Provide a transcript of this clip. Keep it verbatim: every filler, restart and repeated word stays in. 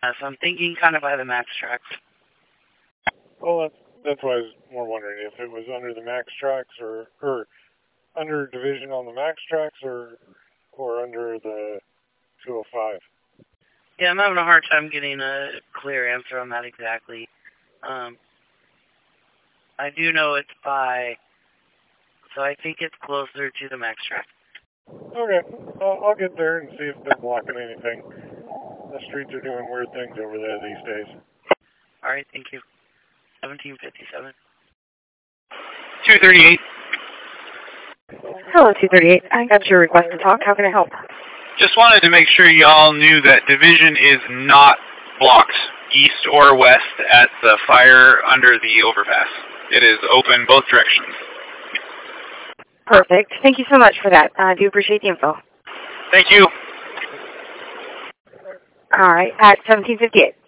so I'm thinking kind of by the Max tracks. Well, that's, that's why I was more wondering if it was under the Max tracks or, or under division on the Max tracks or, or under the two oh five. Yeah, I'm having a hard time getting a clear answer on that exactly. Um, I do know it's by, so I think it's closer to the Max track. Okay, I'll, I'll get there and see if they're blocking anything. The streets are doing weird things over there these days. All right, thank you. seventeen fifty-seven. two thirty-eight. Hello, two thirty-eight. I got your request to talk. How can I help? Just wanted to make sure y'all knew that Division is not blocked east or west at the fire under the overpass. It is open both directions. Perfect. Thank you so much for that. I do appreciate the info. Thank you. All right, at seventeen fifty-eight.